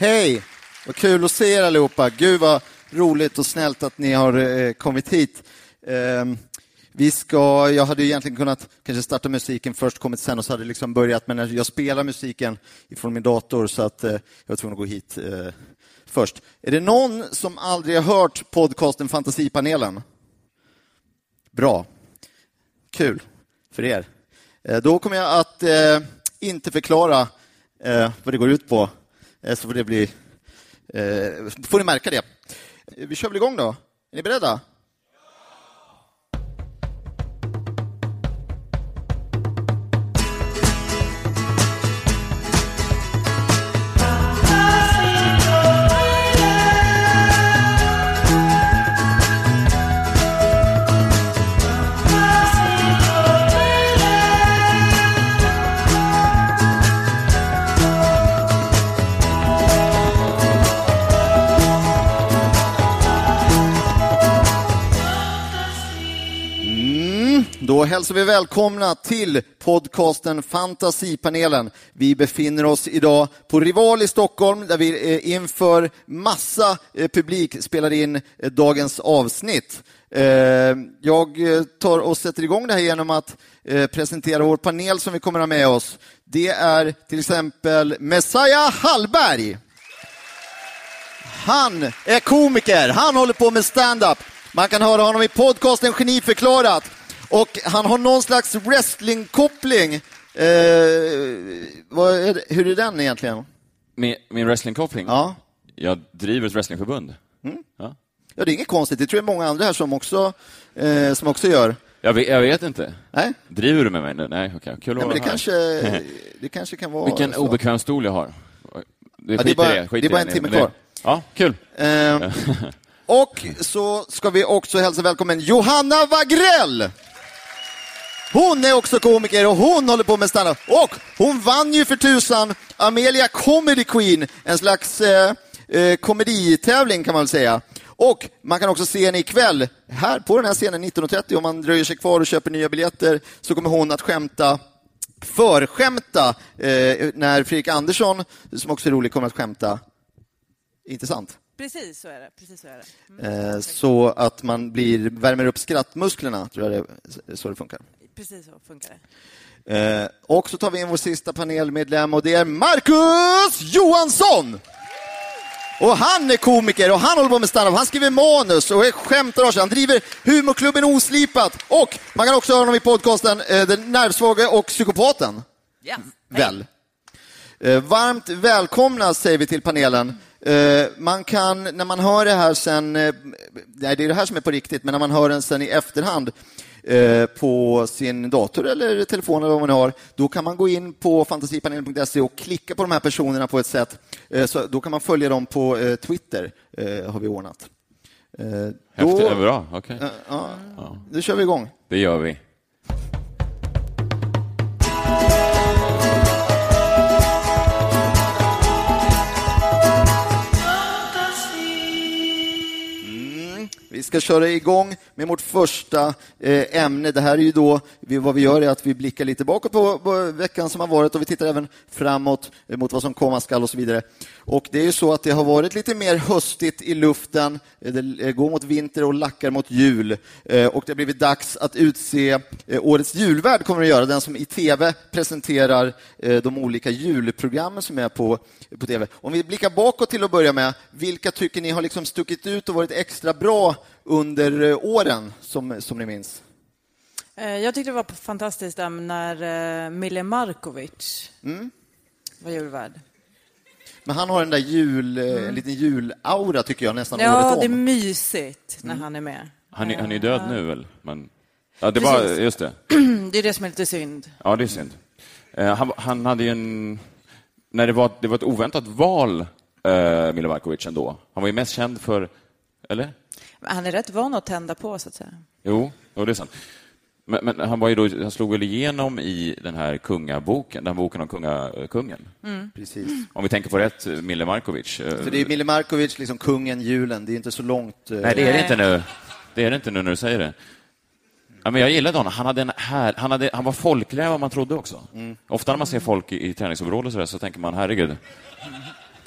Hej, vad kul att se er allihopa. Gud vad roligt och snällt att ni har kommit hit. Jag hade ju egentligen kunnat kanske starta musiken först, kommit sen och så hade det liksom börjat. Men jag spelar musiken ifrån min dator så att jag var tvungen att gå hit först. Är det någon som aldrig har hört podcasten Fantasipanelen? Bra. Kul för er. Då kommer jag att inte förklara vad det går ut på. Så får det bli... får ni märka det. Vi kör väl igång då. Är ni beredda? Då hälsar vi välkomna till podcasten Fantasipanelen. Vi befinner oss idag på Rival i Stockholm där vi inför massa publik spelar in dagens avsnitt. Jag tar och sätter igång det här genom att presentera vår panel som vi kommer att ha med oss. Det är till exempel Messiah Hallberg. Han är komiker, han håller på med stand-up. Man kan höra honom i podcasten Geniförklarat. Och han har någon slags wrestlingkoppling. Hur är den egentligen? Min wrestlingkoppling? Ja. Jag driver ett wrestlingförbund. Ja, det är inget konstigt. Det tror jag många andra här som också gör. Jag vet inte. Nej? Driver du med mig nu? Nej, okej. Kul att men det kanske kan vara... Vilken så. Obekväm stol jag har. Det är bara en timme kvar. Ja, kul. Och så ska vi också hälsa välkommen Johanna Wagrell. Hon är också komiker och hon håller på med stand-up. Och hon vann ju för tusan Amelia Comedy Queen, en slags komeditävling kan man väl säga. Och man kan också se henne ikväll här på den här scenen 19.30. Om man dröjer sig kvar och köper nya biljetter så kommer hon att förskämta när Fredrik Andersson, som också är rolig, kommer att skämta. Inte sant? Precis så är det. Så att man värmer upp skrattmusklerna, tror jag det är så det funkar. Precis så funkar det. Och så tar vi in vår sista panelmedlem och det är Marcus Johansson. Och han är komiker och han håller på med stand-up. Han skriver manus och är skämtar. Han driver humorklubben Oslipat. Och man kan också höra honom i podcasten Den nervsvaga och psykopaten. Ja. Väl. Varmt välkomna säger vi till panelen. Man kan, när man hör det här sen, nej, det är det här som är på riktigt, men när man hör den sen i efterhand på sin dator eller telefon eller vad man har, då kan man gå in på fantasipanelen.se och klicka på de här personerna på ett sätt, så då kan man följa dem på Twitter, har vi ordnat. Häftigt, är bra, okej. Ja, då kör vi igång. Det gör vi. Vi ska köra igång med vårt första ämne. Det här är ju då, vad vi gör är att vi blickar lite bakåt på veckan som har varit och vi tittar även framåt mot vad som komma skall och så vidare. Och det är ju så att det har varit lite mer höstigt i luften. Det går mot vinter och lackar mot jul. Och det har blivit dags att utse årets julvärd, kommer att göra. Den som i tv presenterar de olika julprogrammen som är på tv. Om vi blickar bakåt till att börja med, vilka tycker ni har liksom stuckit ut och varit extra bra under åren som ni minns? Jag tyckte det var fantastiskt när Mille Markovic var julvärd. Men han har den där en liten julaura tycker jag nästan året om. Ja, det är mysigt när han är med. Han är död nu väl? Men... Ja, det var just det. Det är det som är lite synd. Ja, det är synd. Han hade ju en... När det var ett oväntat val, Mille Markovic ändå. Han var ju mest känd för... Eller? Han är rätt van att tända på, så att säga. Jo, det är sant. Men han slog väl igenom i den här kungaboken, den boken om kungen. Precis. Om vi tänker på rätt, Mille Markovic. Så det är Mille Markovic, liksom kungen, julen. Det är inte så långt... Nej, det är det inte nu. Det är det inte nu när du säger det. Ja, men jag gillade honom. Han var folkligare än vad man trodde också. Ofta när man ser folk i träningsområden så tänker man, herregud.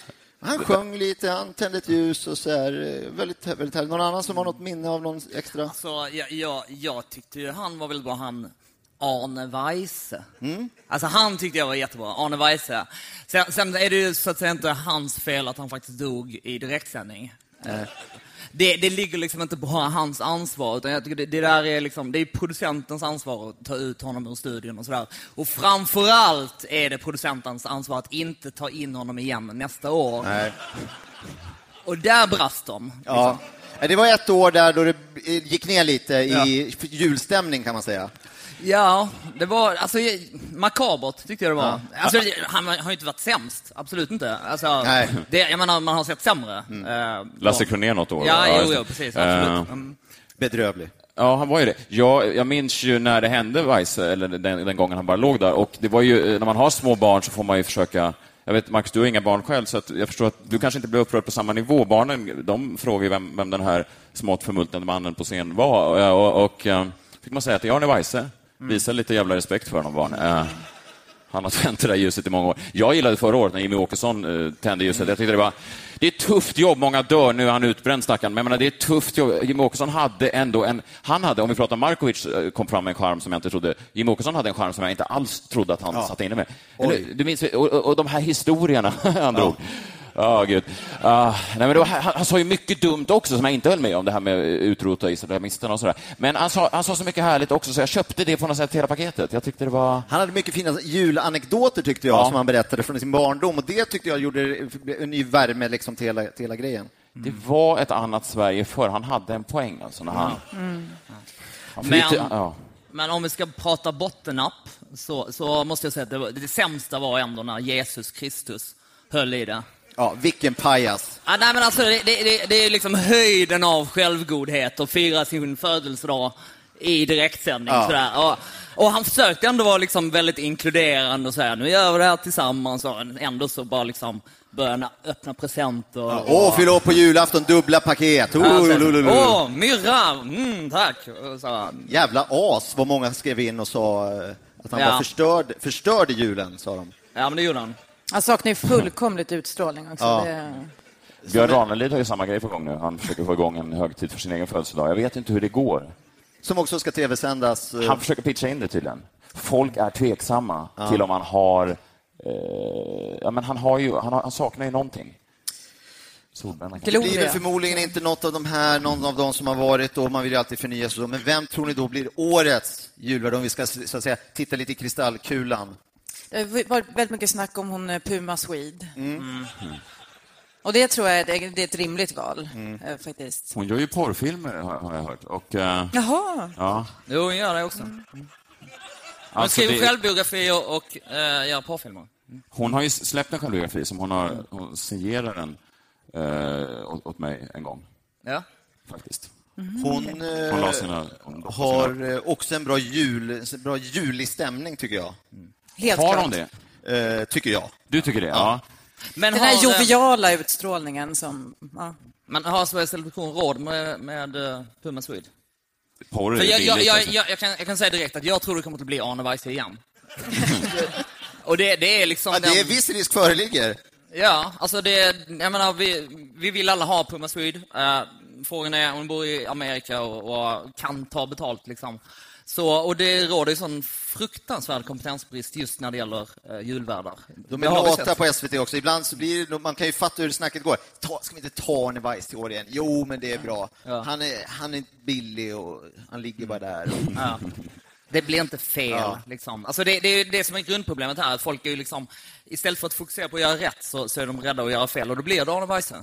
Han sjöng lite, han tände ett ljus och så här. Väldigt, väldigt härligt. Någon annan som har något minne av någon extra? Alltså, jag tyckte ju han var väldigt bra, han Arne Weise. Alltså han tyckte jag var jättebra, Arne Weise. Sen är det ju så att säga inte hans fel att han faktiskt dog i direktsändning. Det ligger liksom inte på hans ansvar, utan jag tycker det där är liksom, det är producentens ansvar att ta ut honom ur studion och sådär. Och framförallt är det producentens ansvar att inte ta in honom igen nästa år. Nej. Och där brast de. Ja. Det var ett år där då det gick ner lite i julstämning kan man säga. Ja, det var alltså makabert tyckte jag det var. Ja. Alltså, han har ju inte varit sämst, absolut inte. Alltså, jag menar, man har sett sämre. Lasse Kronér något år. Jo, precis, absolut. Bedrövlig. Ja, han var ju det. Jag minns ju när det hände Weise, eller den gången han bara låg där. Och det var ju, när man har små barn så får man ju försöka... Jag vet, Marcus, du har inga barn själv, så att jag förstår att du kanske inte blev upprörd på samma nivå. Barnen, de frågar ju vem den här smått förmultnade mannen på scen var. Och fick man säga att det är Arne Weise. Visa lite jävla respekt för honom, barn. Han har tänt det där ljuset i många år. Jag gillade förra året när Jimmy Åkesson tände ljuset. Jag tyckte det är ett tufft jobb. Många dör, nu är han utbränd, stackaren. Men jag menar, det är ett tufft jobb. Jimmy Åkesson hade ändå om vi pratar om Markovic, kom fram med en charm som jag inte trodde. Jimmy Åkesson hade en charm som jag inte alls trodde att han satt inne med. Eller, du minns, och de här historierna han drog. Gud. Nej, men han sa ju mycket dumt också som jag inte höll med om, det här med utrota islamisterna och sådär. Men han sa så mycket härligt också, så jag köpte det på något sätt, hela paketet. Jag tyckte det var... Han hade mycket fina julanekdoter tyckte jag, som han berättade från sin barndom, och det tyckte jag gjorde en ny värme liksom till hela grejen. Det var ett annat Sverige för han hade en poäng alltså när han... Men om vi ska prata bottennapp så måste jag säga att det sämsta var ändå när Jesus Kristus höll i det. Ja, vilken pajas. Nej, men alltså det är liksom höjden av självgodhet att fira sin födelsedag i direktsändning sådär. Och han försökte ändå vara liksom väldigt inkluderande och säga, nu gör vi det här tillsammans, och ändå så bara liksom börja öppna presenter. Fylla upp på julafton, dubbla paket. Myrra, tack. Så. Jävla as, vad många skrev in och sa att han var förstörde julen, sa de. Ja, men det gjorde han. Han saknar ju fullkomligt utstrålning också. Ja. Björn Ranelid har ju samma grej på gång nu. Han försöker få igång en högtid för sin egen födelsedag. Jag vet inte hur det går. Som också ska tv-sändas. Han försöker pitcha in det tydligen. Folk är tveksamma till om han har... men han saknar ju någonting. Det blir väl förmodligen inte någon av dem som har varit, och man vill ju alltid förnya sig. Men vem tror ni då blir årets julvärd, om vi ska så att säga titta lite i kristallkulan? Det har varit väldigt mycket snack om hon Puma Swede. Och det tror jag är ett rimligt val, faktiskt. Hon gör ju porrfilmer, har jag hört. Och, Jaha. Ja. Jo, hon gör det också. Hon skriver självbiografier och gör porrfilmer. Hon har ju släppt en självbiografi som hon signerar den åt mig en gång. Ja. Faktiskt. Hon har också en bra julig stämning, tycker jag. Helt har klart. hon det? Tycker jag. Du tycker det? Ja. Men den här joviala utstrålningen som... Ja. Man har Sveriges Television råd med Puma Swede. Porr jag kan säga direkt att jag tror det kommer att bli Arne Weise igen. Och det är liksom... det är viss risk föreligger. Ja, alltså jag menar, vi vill alla ha Puma Swede. Frågan är, hon bor i Amerika och kan ta betalt liksom. Och det råder ju sån fruktansvärd kompetensbrist just när det gäller julvärdar. De är låta på SVT också. Ibland så blir det, man kan ju fatta hur snacket går. Ska vi inte ta Arne Weise till år igen? Jo, men det är bra. Ja. Han är billig och han ligger bara där. Ja. Det blir inte fel. Liksom. Alltså det är det som är grundproblemet här. Folk är ju liksom, istället för att fokusera på att göra rätt så är de rädda att göra fel. Och då blir det Arne Weise.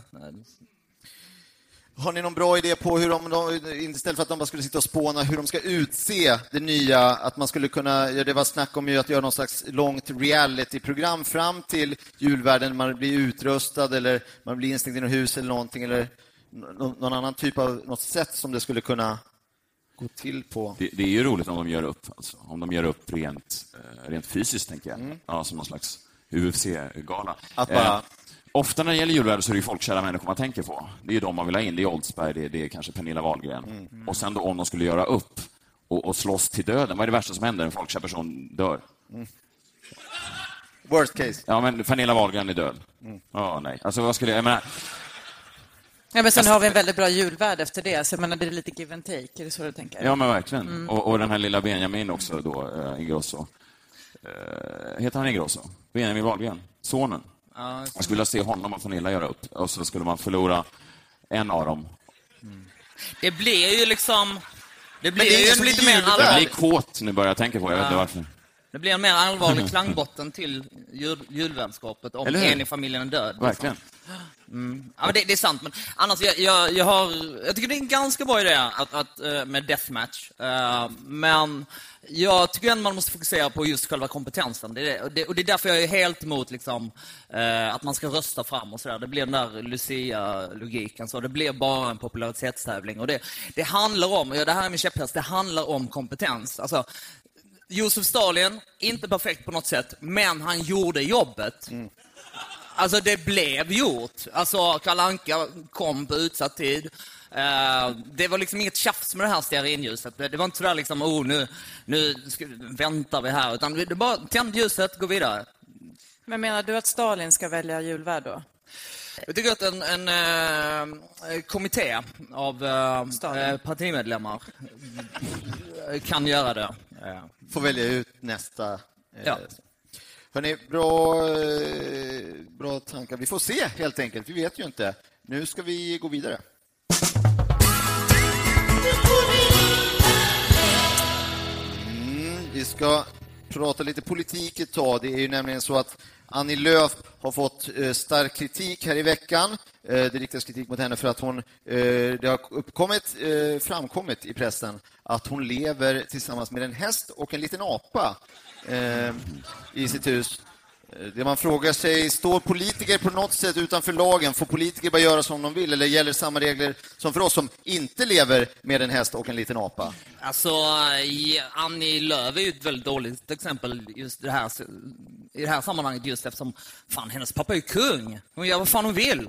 Har ni någon bra idé på hur istället för att de bara skulle sitta och spåna, hur de ska utse det nya, att man skulle kunna, det var snack om ju att göra någon slags långt reality-program fram till julvärden, man blir utrustad eller man blir instängd i något hus eller någonting, eller någon annan typ av något sätt som det skulle kunna gå till på. Det är ju roligt om de gör upp, alltså. Om de gör upp rent fysiskt, tänker jag. Ja, som någon slags UFC-gala. Att bara... Ofta när det gäller julvärden så är det ju folkkära människor man tänker på. Det är ju de man vill ha in. Det är Oldsberg, det är kanske Pernilla Wahlgren. Och sen då om de skulle göra upp och slåss till döden. Vad är det värsta som händer? En folkkär person dör. Worst case. Ja, men Pernilla Wahlgren är död. Ja, nej. Alltså, vad skulle jag menar... Ja, men sen har vi en väldigt bra julvärd efter det. Så jag menar, det är lite give and take. Är det så du tänker? Ja, men verkligen. Och den här lilla Benjamin också då, Ingrosso. Heter han Ingrosso? Benjamin Wahlgren, sonen. Man skulle vilja se honom och Pernilla göra upp. Och så skulle man förlora en av dem. Det blir ju liksom... Det blir det är ju lite som mer julvärd. Jag allvarligt. blir kåt nu börjar jag tänka på. Jag vet inte varför. Det blir en mer allvarlig klangbotten till julvänskapet om Eller hur? en i familjen är död. Verkligen. Ja, men det är sant, men annars jag tycker det är en ganska bra idé att med deathmatch. Men jag tycker ändå man måste fokusera på just själva kompetensen. Och det är därför jag är helt emot liksom, att man ska rösta fram och sådär. Det blir den där Lucia-logiken, så det blir bara en popularitetstävling. Och det handlar om, det här är min käpphäst, det handlar om kompetens. Alltså, Josef Stalin, inte perfekt på något sätt, men han gjorde jobbet. Alltså det blev gjort. Alltså Kalle Anka kom på utsatt tid. Det var liksom inget tjafs med det här stearinljuset. Det var inte sådär liksom, nu väntar vi här. Utan det bara tänd ljuset, gå vidare. Men menar du att Stalin ska välja julvärd då? Jag tycker att en kommitté av partimedlemmar kan göra det. Får välja ut nästa... Ja. Hörrni, bra tankar. Vi får se helt enkelt. Vi vet ju inte. Nu ska vi gå vidare. Vi ska prata lite politik ett tag. Det är ju nämligen så att Annie Lööf har fått stark kritik här i veckan. Det riktas kritik mot henne för att det har framkommit i pressen att hon lever tillsammans med en häst och en liten apa i sitt hus. Det man frågar sig, står politiker på något sätt utanför lagen? Får politiker bara göra som de vill? Eller gäller samma regler som för oss som inte lever med en häst och en liten apa? Alltså, Annie Lööf är ju ett väldigt dåligt exempel just i det här sammanhanget, just eftersom hennes pappa är ju kung. Hon gör vad fan hon vill.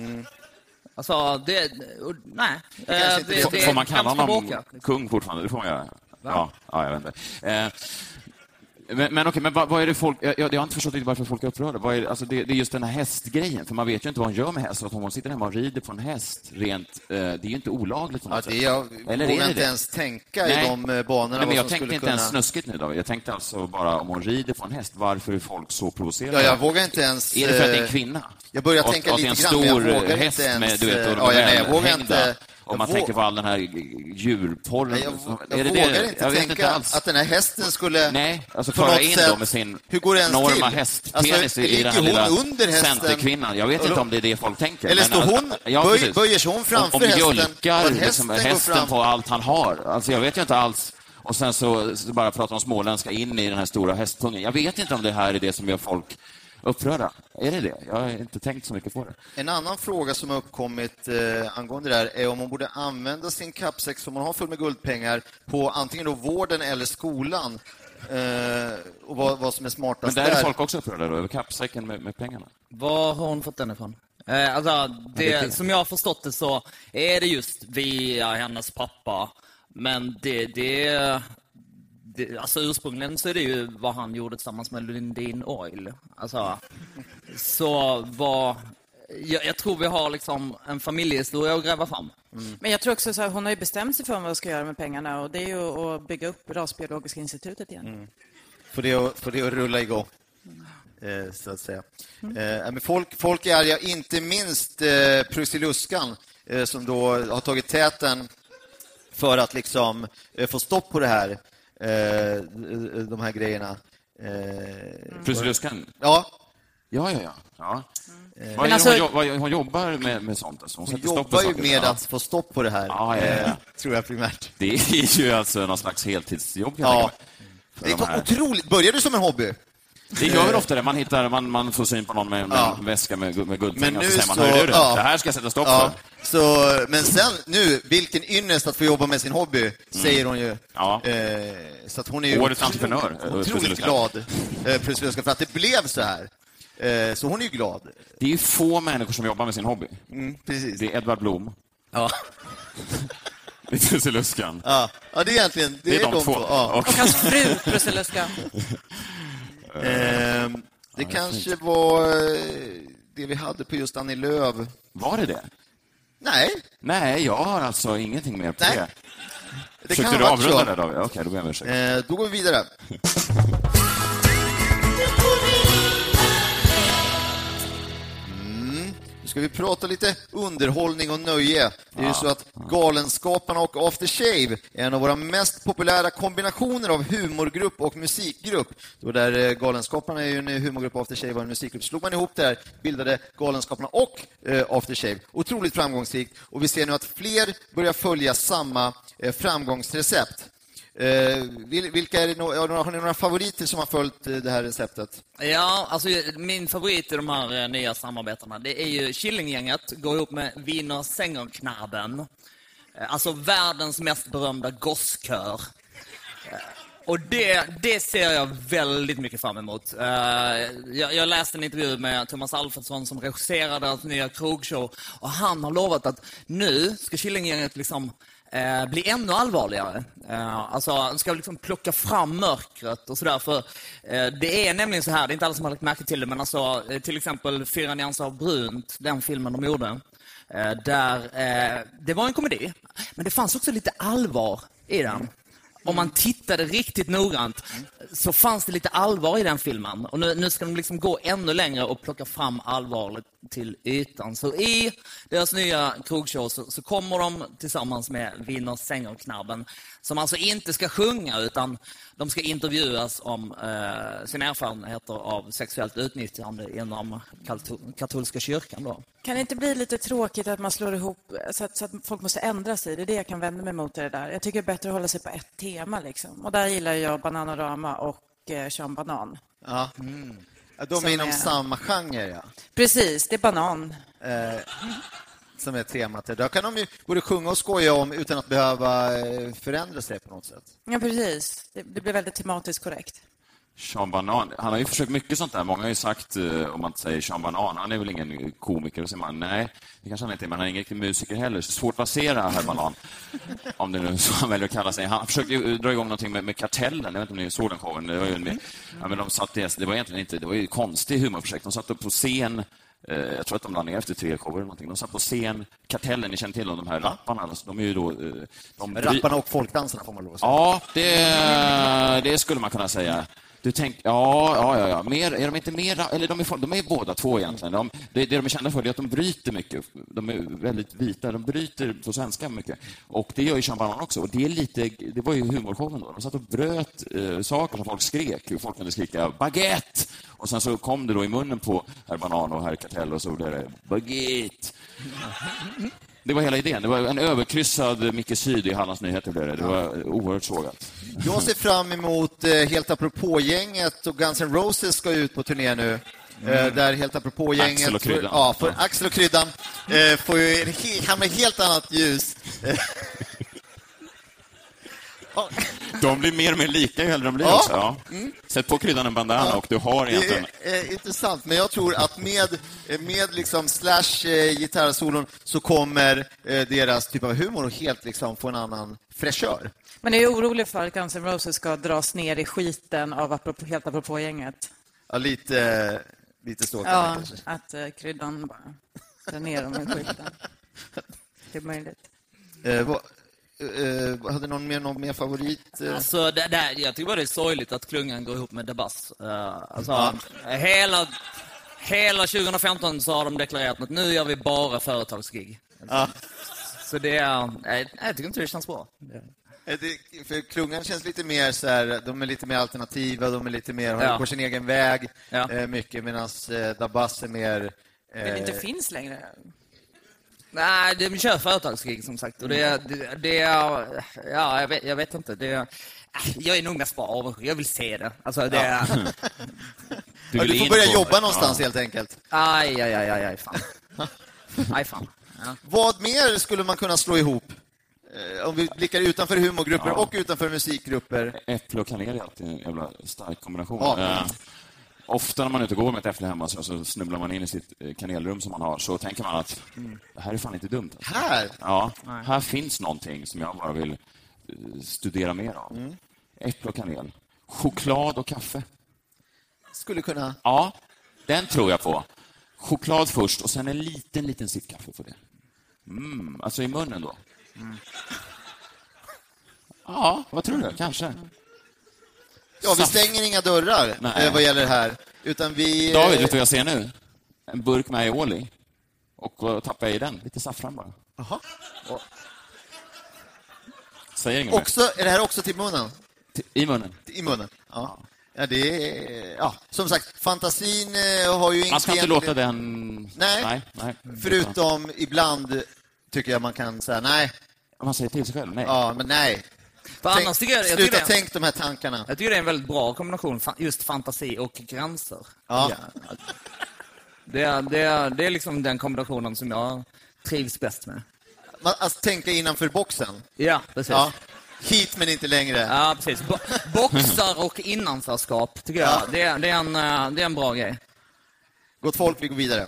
Alltså, nej. Får man kalla honom kung fortfarande? Det får man göra. Ja, jag vet inte. Men okej, men vad är det folk... Jag har inte förstått riktigt varför folk är upprörda. Alltså det är just den här hästgrejen. För man vet ju inte vad hon gör med häst. Att om hon sitter hemma och rider på en häst, det är ju inte olagligt. Jag vågar inte ens tänka i de banorna. Nej, men jag tänkte inte ens snuskigt nu då. Jag tänkte alltså bara om hon rider på en häst, varför är folk så provocerade? Ja, jag vågar inte ens... Är det för att det är en kvinna? Jag börjar tänka lite grann, men jag vågar häst inte ens... med, du vet, jag vågar inte... Om man tänker på all den här djurporren. Jag vågar inte tänka att den här hästen skulle... Nej, alltså föra in då med sin enorma hästpenis i den här lilla centerkvinnan. Jag vet inte om det är det folk tänker. Eller står hon, böjer sig hon framför hästen? Om mjölkar liksom hästen på allt han har. Alltså jag vet ju inte alls. Och sen så bara pratar om småländska in i den här stora hästpungen. Jag vet inte om det här är det som gör folk upprörda. Är det det? Jag har inte tänkt så mycket på det. En annan fråga som har uppkommit angående det här är om hon borde använda sin kappsäck som hon har full med guldpengar på antingen då vården eller skolan. Och vad som är smartast där. Men där är folk också upprörda då, över kappsäcken med pengarna. Var har hon fått den ifrån? Alltså, som jag har förstått det så är det just via hennes pappa. Men alltså ursprungligen så är det ju vad han gjorde tillsammans med Lundin Oil. Alltså, jag tror vi har liksom en familjehistoria att gräva fram. Men jag tror också så här, hon har ju bestämt sig för vad hon ska göra med pengarna, och det är ju att bygga upp Rasbiologiska institutet igen. För det att rulla igång. Så att säga. Men folk är arga, inte minst Prussiluskan som då har tagit täten för att liksom få stopp på det här, de här grejerna. Prussiluskan? Ja. Ja. Men alltså, hon jobbar med sånt. Alltså. Hon jobbar ju med att få stopp på det här. Ja. Tror jag primärt. Det är ju alltså någon slags heltidsjobb. Ja. Det är otroligt. Börjar du som en hobby? Det gör väl ofta det. Man får syn på någon med en väska med guldpengar, och så säger man, hör du det? Det här ska jag sätta stopp för. Så, men sen nu, vilken ynnest att få jobba med sin hobby, säger hon ju. Ja. Så att hon är ju årets entreprenör. Otroligt glad för att det blev så här. Så hon är ju glad. Det är ju få människor som jobbar med sin hobby. Precis. Det är Edvard Blom. Ja. Prussiluskan. Ja, det är egentligen... Det är de två. Och hans fru, Prussiluskan. Det kanske var det vi hade på just Annie Lööf. Var det det? Nej, jag har alltså ingenting mer på Nej. det. Det Försökte kan du ha varit avrunda så. det, David? Okej, då ber jag om ursäkt. Då går vi vidare. Nu ska vi prata lite underhållning och nöje. Det är ju så att Galenskaparna och After Shave är en av våra mest populära kombinationer av humorgrupp och musikgrupp. Då där Galenskaparna är ju en humorgrupp och After Shave var en musikgrupp. Slog man ihop det här, bildade Galenskaparna och After Shave. Otroligt framgångsrikt. Och vi ser nu att fler börjar följa samma framgångsrecept. Vilka är det, har ni några favoriter som har följt det här receptet? Ja, alltså min favorit i de här nya samarbetena, det är ju Killinggänget, går ihop med Wiener Sängerknaben. Alltså världens mest berömda gosskör. Och det ser jag väldigt mycket fram emot. Jag läste en intervju med Thomas Alfredsson som regisserade deras nya krogshow, och han har lovat att nu ska Killinggänget liksom bli ännu allvarligare. Alltså, ska liksom plocka fram mörkret och sådär. För det är nämligen så här, det är inte alla som har lagt märke till det, men alltså, till exempel 4 nyanser av brunt, den filmen de gjorde, där det var en komedi, men det fanns också lite allvar i den. Om man tittade riktigt noggrant så fanns det lite allvar i den filmen. Och nu ska de liksom gå ännu längre och plocka fram allvaret till ytan. Så i deras nya krogshow så kommer de tillsammans med Wiener Sängerknaben, som alltså inte ska sjunga, utan de ska intervjuas om sina erfarenheter av sexuellt utnyttjande inom katolska kyrkan då. Kan det inte bli lite tråkigt att man slår ihop så att folk måste ändra sig? Det är det jag kan vända mig mot det där. Jag tycker det är bättre att hålla sig på ett tema liksom. Och där gillar jag Bananarama och Sean Banan. Ja. De är inom samma genre, ja. Precis, det är banan. Som är temat. Där kan de ju både sjunga och skoja om utan att behöva förändra sig på något sätt. Ja, precis. Det blir väldigt tematiskt korrekt. Sean Banan, han har ju försökt mycket sånt där. Många har ju sagt, om man säger Sean Banan, han är väl ingen komiker. Och så säger man, nej, det kanske han inte är, men han är ingen riktig musiker heller. Så svårt att basera herr Banan, om det nu så han väljer att kalla sig. Han försökte ju dra igång någonting med Kartellen. Jag vet inte om ni såg den showen. Det var ju men de satt det var egentligen inte, det var ju konstigt humorprojekt. De satt upp på scen. Jag tror att de la ner efter 3 shower eller någonting. De satt på scen. Kartellen, ni känner till de här rapparna. Alltså, de är ju då... Rapparna och folkdansarna får man lov att säga. Ja, det skulle man kunna säga. Du tänker, ja. Mer, är de inte mer, eller de är båda två egentligen. Det de är kända för är att de bryter mycket. De är väldigt vita, de bryter på svenska mycket. Och det gör ju Sean Banan också. Och det var ju humorshowen då. De satt och bröt saker som folk skrek. Folk kunde skrika baguette. Och sen så kom det då i munnen på herr Banan och herr Kartell och så blev det baguette. Det var hela idén. Det var en överkryssad Micke Syd i Hallands Nyheter. Det var oerhört sågat. Jag ser fram emot Helt apropå-gänget och Guns N' Roses ska ut på turné nu. Där Helt apropå-gänget... Axel och Kryddan. Axel och Kryddan får ju hamna i helt annat ljus. De blir mer och mer lika ju äldre de blir också. Ja. Sätt på Kryddan en bandana och du har egentligen... Det är intressant, men jag tror att med liksom gitarrsolon så kommer deras typ av humor att helt liksom få en annan fräschör. Men är ju orolig för att Guns N' Roses ska dras ner i skiten av Helt apropå-gänget. Ja, lite stående. Ja, kanske. att Kryddan bara drar ner dem i skiten. Det är möjligt. Hade någon mer favorit? Alltså, jag tycker bara det är sorgligt att Klungan går ihop med Debass. Alltså, hela 2015 så har de deklarerat att nu gör vi bara företagsgig. Så jag tycker inte det känns bra. För Klungan känns lite mer så här, de är lite mer alternativa, de är lite mer har på sin egen väg mycket, medan Debass är mer... Det inte finns längre. Nej, de kör företagsgig som sagt. Och jag vet inte. Jag är nog mest bara avundsjuk. Jag vill se det. Alltså, du får börja jobba någonstans helt enkelt. Aj, fan. Aj, fan. Ja. Vad mer skulle man kunna slå ihop? Om vi blickar utanför humorgrupper och utanför musikgrupper. Äpple och kanel är alltid en jävla stark kombination. Ofta när man är ute och går med ett äpple hemma så snubblar man in i sitt kanelrum som man har, så tänker man att det här är fan inte dumt. Här? Ja, här finns någonting som jag bara vill studera mer av. Äpple och kanel. Choklad och kaffe. skulle kunna... Ja, den tror jag på. Choklad först och sen en liten sipp kaffe på det. Alltså i munnen då. Ja, vad tror du? Kanske. Ja, vi stänger inga dörrar vad gäller det här. Utan vi... David, vet du vad jag ser nu? En burk med aioli. Och vad tappar jag i den? Lite saffran bara. Jaha. Säger inget mer. Är det här också till munnen? I munnen. I munnen, ja. Ja, det är... Ja, som sagt, fantasin har ju Man ska inte låta den... Nej. Förutom ibland tycker jag man kan säga nej. Man säger till sig själv, nej. Ja, men nej. Annars Sluta tänk de här tankarna. Jag tycker det är en väldigt bra kombination, just fantasi och gränser. Ja. Det är liksom den kombinationen som jag trivs bäst med. Alltså tänka innanför boxen. Ja, precis. Ja. Hit men inte längre. Ja, precis. Boxar och innanförskap tycker jag. Det är en bra grej. Gott folk, vi går vidare.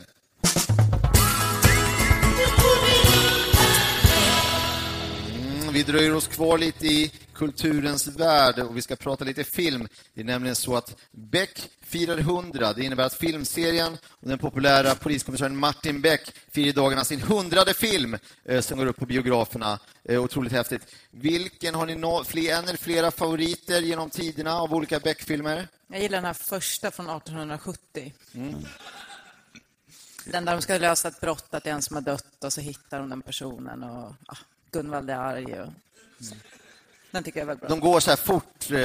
Vi dröjer oss kvar lite i kulturens värld och vi ska prata lite film. Det är nämligen så att Beck firar 100. Det innebär att filmserien och den populära poliskommissarien Martin Beck firar i dagarna sin 100:e film som går upp på biograferna. Otroligt häftigt. Vilken har ni en eller flera favoriter genom tiderna av olika Beck-filmer? Jag gillar den här första från 1870. Den där de ska lösa ett brott, att det är en som har dött och så hittar de den personen och Gunvald är arg. Den tycker jag är väldigt bra. De går så här fort. Så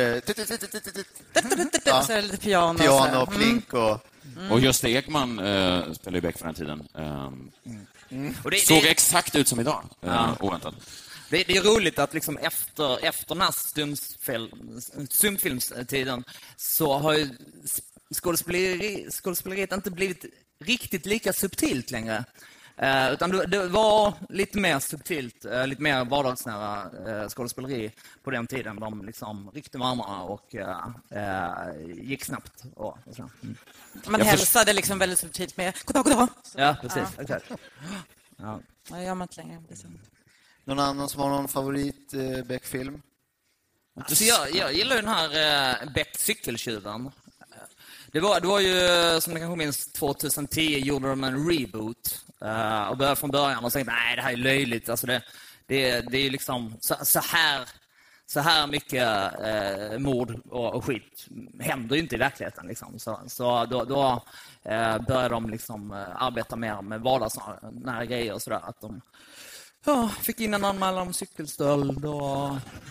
är det lite piano och klink och... Och Gösta Ekman spelade ju Beck för den tiden. Såg exakt ut som idag. Oväntat. Det är roligt att liksom efter den här stumfilmstiden så har ju skådespeleriet inte blivit riktigt lika subtilt längre. Utan det var lite mer subtilt, lite mer vardagsnära skådespeleri på den tiden. De liksom ryckte med armarna och gick snabbt. Och så. Man hälsade liksom väldigt subtilt med goddag. Ja, precis. Exakt. Ja, det gör man inte längre. Någon annan som har någon favorit Beck-film? Alltså jag gillar den här Beck cykeltjuven. Det var ju, som ni kanske minns, 2010 gjorde de en reboot och började från början och tänkte, nej, det här är löjligt. Alltså det är ju liksom så här mycket mord och skit händer ju inte i verkligheten. Liksom. Så då började de liksom arbeta mer med vardagsnära grejer och sådär. Att de fick in en anmälan om cykelstöld och...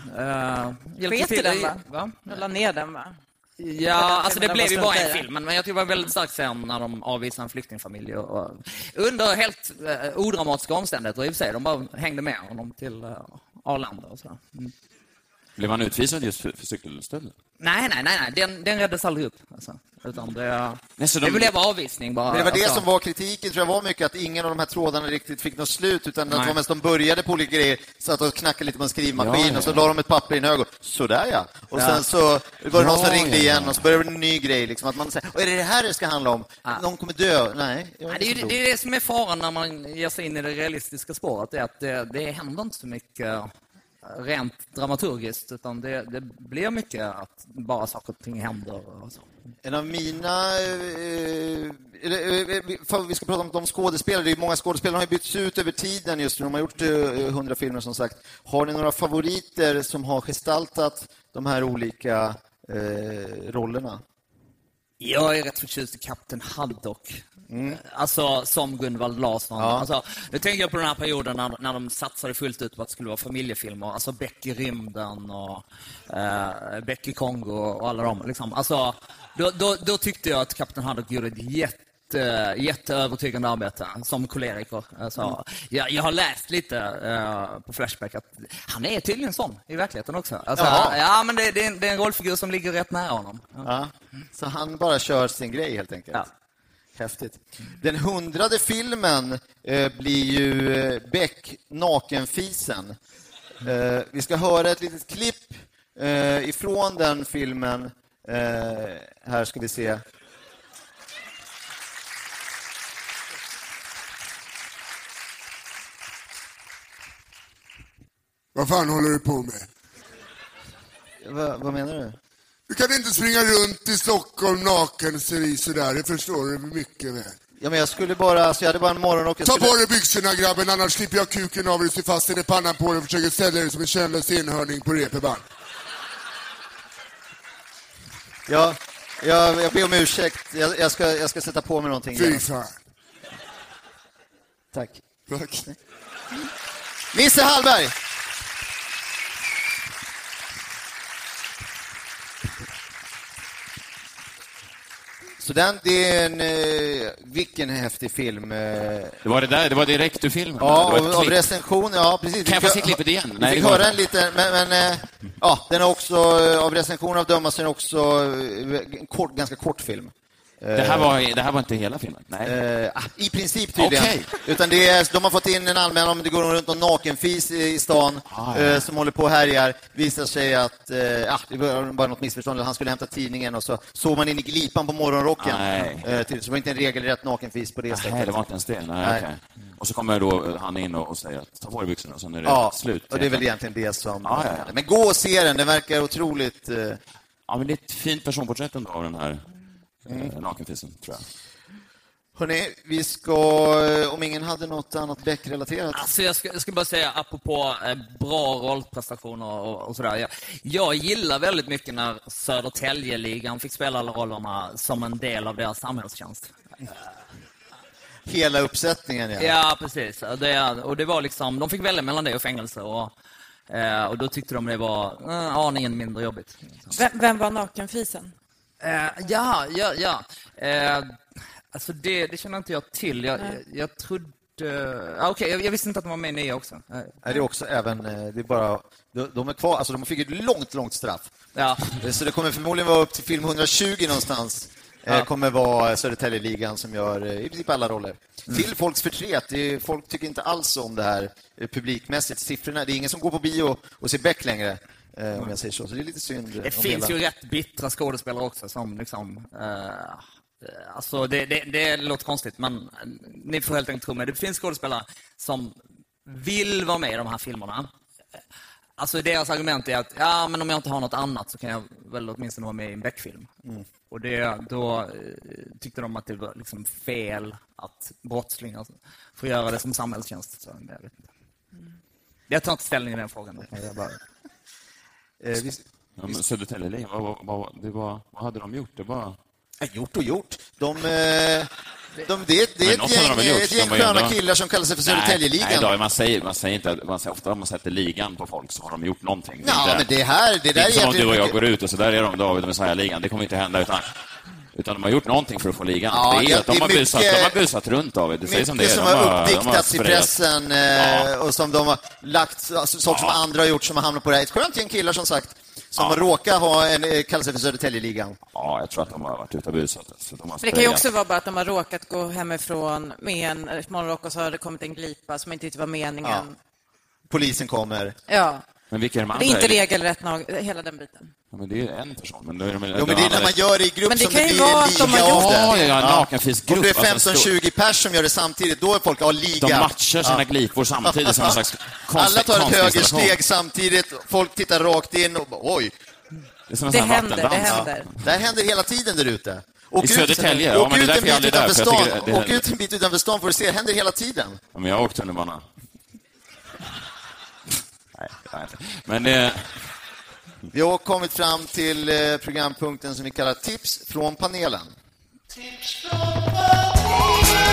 Vet du den, va? Jag la ner den, va? Ja, alltså det blev ju bara en film, men jag tycker det var väldigt starkt sen när de avvisade en flyktingfamilj och under helt odramatiska omständigheter i och för sig. De bara hängde med honom till Arlanda och så. Blev han utvisad just för cykelstöld? Nej. Den räddades aldrig upp. Alltså. Utan det blev avvisning bara. Men det var det som var kritiken, tror jag, var mycket att ingen av de här trådarna riktigt fick något slut, utan att det var mest de började på olika grejer, satt och knackade lite på en skrivmaskin och så la de ett papper i en hög och sådär ja. Och sen så var det någon som ringde igen och så började det en ny grej liksom, att man säger, är det här det ska handla om? Någon kommer dö? Nej. Det är det som är faran när man ger sig in i det realistiska spåret, är att det händer inte så mycket rent dramaturgiskt, utan det blir mycket att bara saker och ting händer och så. En av mina vi ska prata om de skådespelare. Det är många skådespelare har ju bytts ut över tiden just nu. De har gjort 100 filmer som sagt. Har ni några favoriter som har gestaltat de här olika rollerna? Jag är rätt förtjust i Kapten Haddock. Alltså som Gunvald Larsson. Ja. Alltså, nu tänker jag på den här perioden när de satsade fullt ut på att det skulle vara familjefilmer. Alltså Beck i rymden och Beck i Kongo och alla dem. Liksom. Alltså, då tyckte jag att Kapten Haddock gjorde ett jätteövertygande arbete som koleriker. Alltså, jag har läst lite på Flashback att han är tydligen sån i verkligheten också. Alltså, men det är en rollfigur som ligger rätt nära honom. Ja. Så han bara kör sin grej helt enkelt. Ja. Häftigt. Den 100:e filmen blir ju Beck Nakenfisen. Vi ska höra ett litet klipp ifrån den filmen. Här ska vi se. Vad fan håller du på med? Vad menar du? Du kan inte springa runt i Stockholm naken sådär, det förstår du mycket väl. Ja, men jag skulle bara, alltså jag hade bara en morgonrock. Ta på dig byxorna grabben, annars slipper jag kuken av dig, så fast i pannan på dig och försöker ställa dig som en könlös enhörning på repeband. Ja, jag ber om ursäkt. Jag ska sätta på mig någonting. Fy fan. Tack. Tack. Nisse Hallberg. Så det är vilken häftig film. Det var direkt ur filmen. Ja, av recension, ja precis. Kan jag få se klippet igen? Nej, vi fick höra en liten, men ja, den är också, av recension av dömas, är också en ganska kort film. Det här var inte hela filmen? Nej. I princip tydligen. Okay. Utan de har fått in en anmälan om det går runt en nakenfis i stan som håller på och härjar. Visar sig att det var bara något missförstånd. Han skulle hämta tidningen och så såg man in i glipan på morgonrocken. Så det var inte en regelrätt nakenfis på det sättet. Nej, det var inte ens det. Nej. Okay. Och så kommer då han in och säger att ta på dig byxorna och sen är det slut. Och det är väl egentligen det som... Men gå och se den, den verkar otroligt... Ja, men det är ett fint personporträtt ändå av den här nakenfisen, tror jag. Hörrni, vi ska, om ingen hade något annat Beck-relaterat. Alltså jag ska bara säga, apropå bra rollprestationer och sådär. Jag gillar väldigt mycket när Södertäljeligan fick spela alla rollerna som en del av deras samhällstjänst. Hela uppsättningen, ja. Ja, precis. Och det var liksom, de fick välja mellan det och fängelse och då tyckte de det var aningen mindre jobbigt. Vem var nakenfisen? Alltså det känner inte jag till. Jag trodde... jag visste inte att de var med i 9 också. Nej, det är också även... Det är bara... De är kvar, alltså de fick ett långt straff. Ja. Så det kommer förmodligen vara upp till film 120 någonstans. Kommer vara Södertäljeligan som gör i princip alla roller. Till folks förtret. Folk tycker inte alls om det här publikmässigt. Siffrorna, det är ingen som går på bio och ser Beck längre. Om jag säger så. Så det är lite synd. Det finns ju rätt bittra skådespelare också som liksom... alltså det låter konstigt, men ni får helt enkelt tro mig. Det finns skådespelare som vill vara med i de här filmerna. Alltså deras argument är att men om jag inte har något annat så kan jag väl åtminstone vara med i en Beck-film. Och då tyckte de att det var liksom fel att brottslingar får göra det som samhällstjänst. Så jag vet inte. Jag tar inte ställning i den frågan. Men Södertäljeligan, vad hade de gjort? Det var... Gjort. Det är ett gäng sköna killar som kallar sig för Södertäljeligan. Nej, man säger inte, ofta om man sätter ligan på folk så har de gjort någonting. Men det där är som om du och jag går ut och så där är de David och Messiah-ligan. Det kommer inte hända utan de har gjort någonting för att få ligan. Det är att de har busat runt David. Det säger som det är. Som har uppdiktats i pressen och som de har lagt, saker som andra har gjort som har hamnat på det här. Ett skönt gäng killar som sagt. Som råkar kalla sig för Södertäljeligan. Ja, jag tror att de har varit ute och busat. Det kan ju också vara bara att de har råkat gå hemifrån med en morgonrock och så har det kommit en glipa som inte var meningen. Ja. Polisen kommer. Ja. Men vilka är de andra? Det är inte regelrätt hela den biten. Ja, men det är en person. Men det är när man gör det i grupp men det som kan det ju blir vara en att de liga har av det. Ja, nakenfisgrupp. Om det är 15-20 pers som gör det samtidigt, då är folk liga. De matchar sina glipor samtidigt som en slags alla tar ett högersteg samtidigt. Folk tittar rakt in och oj. Det händer. Det händer hela tiden där ute. I Södertälje, åk ut en bit utanför stan för att se, det händer hela tiden. Ja, men jag har åkt tunnelbana. Nej, men vi har kommit fram till programpunkten som vi kallar Tips från panelen. Tips från panelen.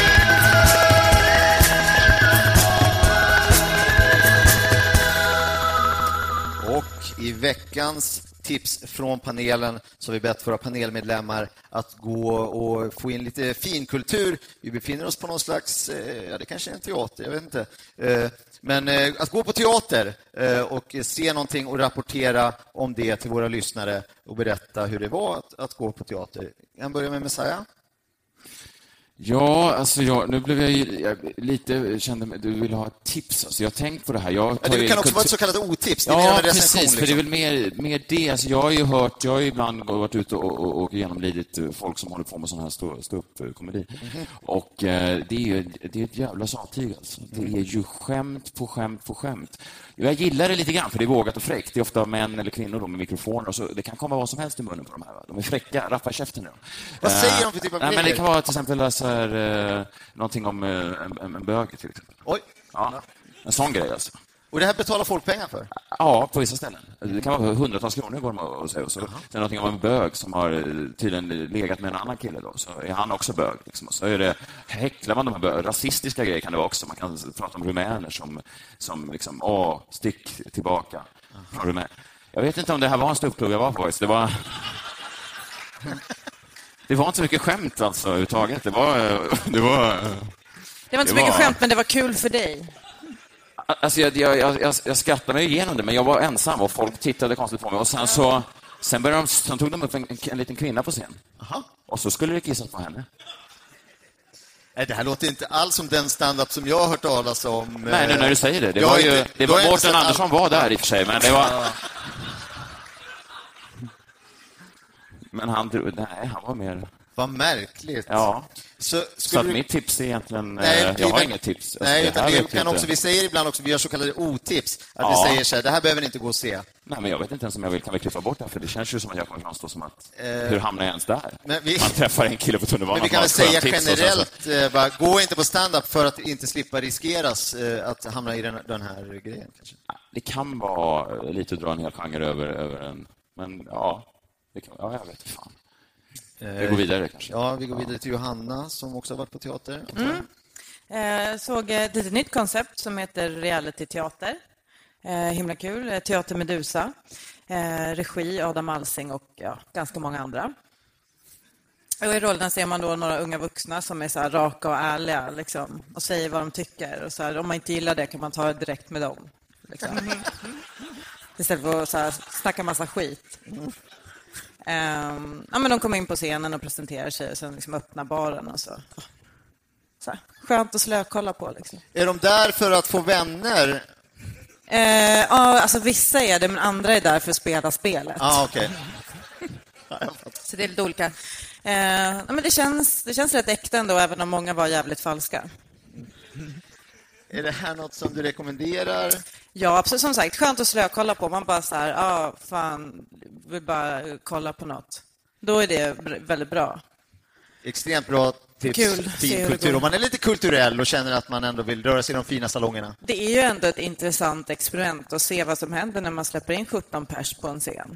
Och i veckans tips från panelen så har vi bett våra panelmedlemmar att gå och få in lite finkultur. Vi befinner oss på någon slags, det kanske är en teater, jag vet inte. Men att gå på teater och se någonting och rapportera om det till våra lyssnare och berätta hur det var att gå på teater. Jag börjar med Messiah. Ja, alltså nu blev jag lite, kände du vill ha ett tips. Alltså jag har tänkt på det här. Det kan också vara ett så kallat otips. Ja, precis, för det är väl mer det. Alltså jag har ju ibland varit ute och genomlidit folk som håller på med sån här stå-upp-komedi. Och det är ett jävla sattyg alltså. Det är ju skämt på skämt på skämt. Jag gillar det lite grann, för det är vågat och fräckt. Det är ofta män eller kvinnor då med mikrofoner. Och så, det kan komma vad som helst i munnen på de här. De är fräcka, rappa käften nu. Vad säger de för typ av grejer? Men det kan vara till exempel så här, någonting om en bög till exempel. Oj. Ja, en sån grej alltså. Och det här betalar folk pengar för? Ja, på vissa ställen. Det kan vara hundratals kronor går de att säga. Och så det är någonting om en bög som har tydligen legat med en annan kille då. Så är han också bög. Liksom. Och så är det, häcklar man de här rasistiska grejer kan det vara också. Man kan prata om rumäner som liksom, stick tillbaka från Rumän. Jag vet inte om det här var en ståuppklubb jag var på. Det var inte så mycket skämt alltså överhuvudtaget. Det var inte så mycket skämt, men det var kul för dig. Alltså jag skrattade mig igenom det, men jag var ensam och folk tittade konstigt på mig. Och sen tog de upp en liten kvinna på scen. Aha. Och så skulle det kissas på henne. Det här låter inte alls som den stand-up som jag har hört talas om. Nej, nu när du säger det. Det var Mårten Andersson var där i och för sig, men det var... Men han var mer... Vad märkligt. Ja. Så att mitt tips är egentligen... jag har inget tips. Nej, vi säger ibland också, vi gör så kallade otips. Att vi säger så här, det här behöver ni inte gå och se. Nej, men jag vet inte ens om jag kan klippa bort det, för det känns ju som att jag kommer framstå som att... hur hamnar jag ens där? Man träffar en kille på tunnelbanan. Men vi kan väl säga generellt, bara, gå inte på stand-up för att inte slippa riskeras att hamna i den här grejen. Kanske. Det kan vara lite att dra en hel genre över en... Men ja, jag vet inte fan. Vi går vidare kanske. Ja, vi går vidare till Johanna som också har varit på teater. Såg ett litet nytt koncept som heter reality-teater. Himla kul. Teater Medusa. Regi Adam Alsing och ganska många andra. Och i rollen ser man då några unga vuxna som är så här raka och ärliga liksom, och säger vad de tycker. Och så här, om man inte gillar det kan man ta det direkt med dem. Liksom. Istället för att så här, snacka massa skit. Men de kommer in på scenen och presenterar sig och sen liksom öppnar baren och så här, skönt att slökolla på liksom. Är de där för att få vänner? Alltså vissa är det, men andra är där för att spela spelet. Okej. Så det är lite olika. Men det känns rätt äkta ändå, även om många var jävligt falska. Är det här något som du rekommenderar? Ja, absolut. Som sagt, skönt att slökolla på. Man bara så här, vill bara kolla på något. Då är det väldigt bra. Extremt bra tips. Kul. Fin kultur. Om man är lite kulturell och känner att man ändå vill röra sig i de fina salongerna. Det är ju ändå ett intressant experiment att se vad som händer när man släpper in 17 pers på en scen.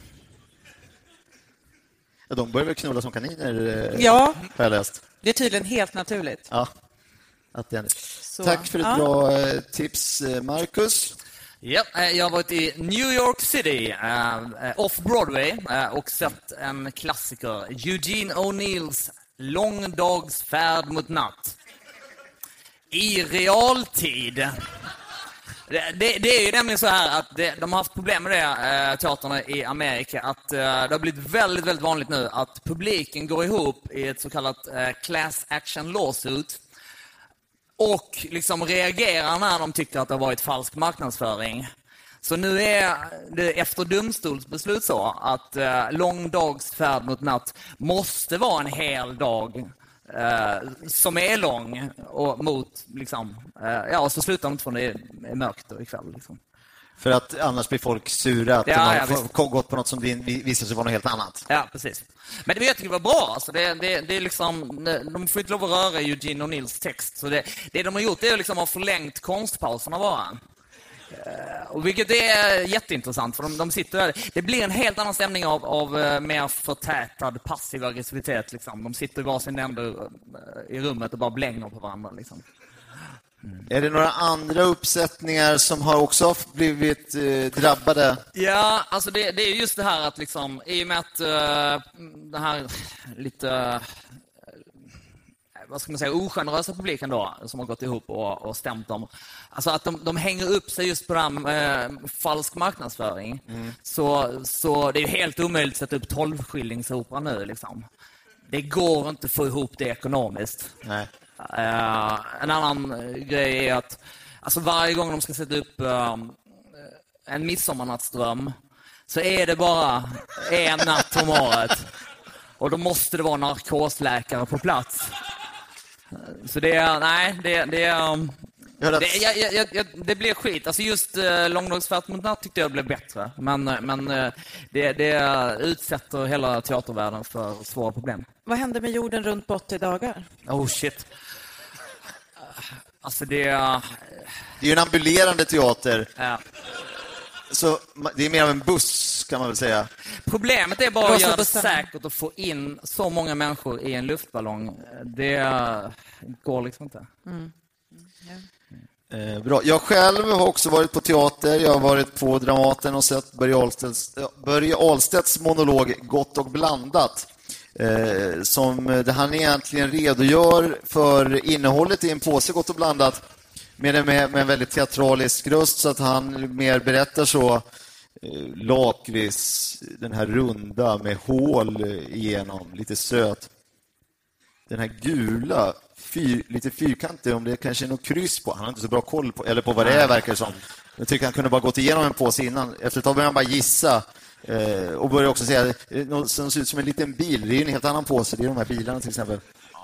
Ja, de börjar väl knulla som kaniner. Ja, har jag läst. Det är tydligen helt naturligt. Ja. Tack för ett bra tips, Marcus. Ja, jag har varit i New York City, off-Broadway, och sett en klassiker, Eugene O'Neills Lång dags färd mot natt. I realtid. Det är ju nämligen så här att de har haft problem med det, teaterna i Amerika, att det har blivit väldigt, väldigt vanligt nu att publiken går ihop i ett så kallat class action lawsuit och liksom reagerar när de tycker att det har varit falsk marknadsföring. Så nu är det efter domstolsbeslut så att lång dags färd mot natt måste vara en hel dag som är lång och mot liksom, så slutar de inte från det är mörkt och ikväll liksom. För att annars blir folk sura att de har gått på något som visar sig vara något helt annat. Ja, precis. Men det jag tycker var bra. Alltså. Det är liksom, de får inte lov att röra Eugene O'Neills text. Så det de har gjort är liksom att förlängt konstpauserna bara. Och vilket är jätteintressant, för de sitter där. Det blir en helt annan stämning av mer förtätad passiv aggressivitet. Liksom. De sitter i varsin ände i rummet och bara blänger på varandra. Liksom. Är det några andra uppsättningar som har också blivit drabbade? Ja, alltså det är just det här att liksom, i och med att det här lite vad ska man säga, ogenerösa publiken då, som har gått ihop och stämt dem. Alltså att de hänger upp sig just på den falsk marknadsföring. Så det är ju helt omöjligt att sätta upp 12-skillingsopera nu liksom. Det går inte att få ihop det ekonomiskt. Nej. En annan grej är att alltså varje gång de ska sätta upp en midsommarnattsdröm så är det bara en natt om året. Och då måste det vara narkosläkare på plats. Så det blir skit. Alltså just Långdagsfärd mot natt tyckte jag blev bättre. Men det utsätter hela teatervärlden för svåra problem. Vad hände med jorden runt på 80 dagar? Oh shit. Alltså Det är ju en ambulerande teater. Ja. Så det är mer av en buss, kan man väl säga. Problemet är bara att göra det säkert att få in så många människor i en luftballong. Det går liksom inte. Bra. Jag själv har också varit på teater. Jag har varit på Dramaten och sett Börje Ahlstedts monolog Gott och blandat. Där han egentligen redogör för innehållet i en påse Gott och blandat med en väldigt teatralisk röst, så att han mer berättar så lakrits, den här runda med hål igenom, lite söt. Den här gula, lite fyrkantig, om det kanske är något kryss på. Han har inte så bra koll på, eller på vad det är, verkar det som. Jag tycker han kunde bara gått igenom en påse innan. Efter ett tag börjar han bara gissa. Och börjar också säga något som ser ut som en liten bil. Det är en helt annan påse. Det är de här bilarna till exempel.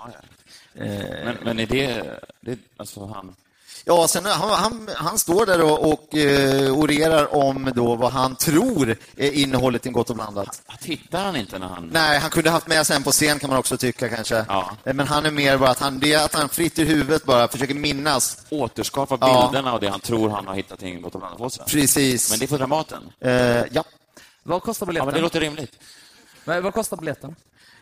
Men är det alltså han... Ja, sen han står där och orerar om då vad han tror är innehållet i Gott och blandat. Tittar han inte när han... Nej, han kunde haft med sig en på scen, kan man också tycka kanske. Ja. Men han är mer bara att han fritt i huvudet bara försöker minnas. Återskapa bilderna och det han tror han har hittat i Gott och blandat på sig. Precis. Men det är på Dramaten? Ja. Vad kostar biljetten? Ja, men det låter rimligt. Vad kostar biljetten?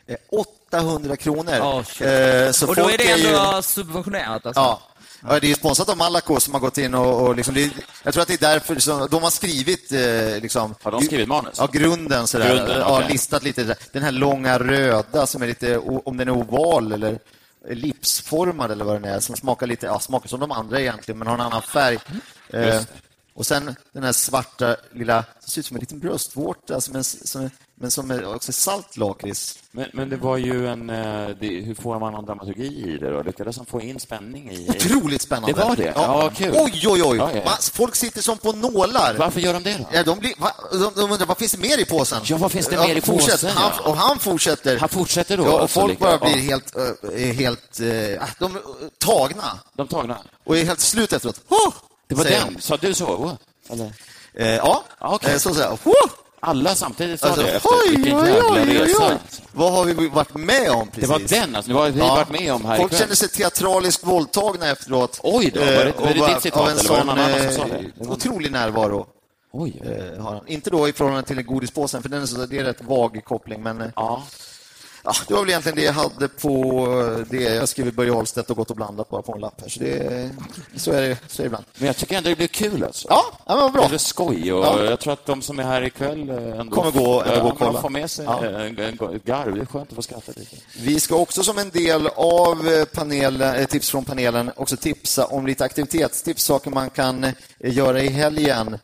800 kronor. Så och då är det ändå subventionerat alltså? Ja. Ja, det är ju sponsrat av Malaco som har gått in och liksom, jag tror att det är därför som de har skrivit liksom, har de skrivit manus? Ja, grunden sådär. Grunden, ja, okay. Listat lite. Den här långa röda som är lite, om den är oval eller ellipsformad eller vad den är, som smakar lite, smakar som de andra egentligen, men har en annan färg. Och sen den här svarta lilla, som ser ut som en liten bröstvårta men som är också salt lakrits. Men det var ju hur får man någon dramaturgi i det då? Lyckades han få in spänning i... Otroligt spännande. Det var det? Ja, kul. Oj. Ja. Folk sitter som på nålar. Varför gör de det då? Ja, de undrar, vad finns det mer i påsen? Ja, vad finns det mer i påsen? Han fortsätter. Han fortsätter då? Ja, och folk bara blir helt de tagna. De tagna? Och är helt slut efteråt. Det var den? Sa du så? Eller? Ja, okay. Så säger alla samtidigt sa det efter vilken jävla resa. Vad har vi varit med om precis? Det var den, alltså. Vad har vi varit med om här folk ikväll? Kände sig teatraliskt våldtagna efteråt. Oj då, var det ditt citat eller var det någon annan som sa det? Otrolig närvaro. Oj. Har han. Inte då i förhållande till godispåsen, för det är rätt vag koppling, men ja, det var väl egentligen det jag hade på det. Jag skriver Börje Ahlstedt och Gott och blandat bara på en lapp här. Så är det ibland. Men jag tycker ändå det blir kul alltså. Ja, men vad bra. Det är skoj och jag tror att de som är här ikväll ändå kommer gå och kolla. Får med sig en garv. Det är skönt att få skratta lite. Vi ska också som en del av tips från panelen också tipsa om lite aktivitetstips, saker man kan göra i helgen.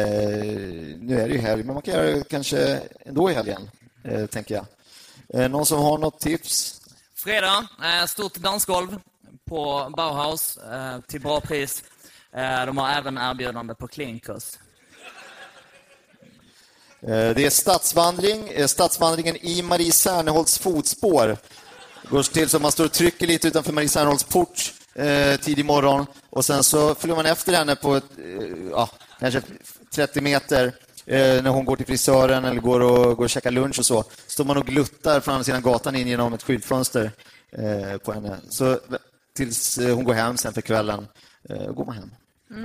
Nu är det ju helg, men man kan göra det kanske ändå i helgen, tänker jag. Någon som har något tips? Fredag, stort dansgolv på Bauhaus till bra pris. De har även erbjudande på Klinkers. Det är stadsvandringen i Marie Serneholts fotspår. Det går till så man står och trycker lite utanför Marie Serneholts port tidig morgon, och sen så följer man efter henne på kanske 30 meter. När hon går till frisören eller går och käkar lunch och så, står man och gluttar från andra sidan gatan in genom ett skyltfönster på henne. Så tills hon går hem sen för kvällen, går man hem.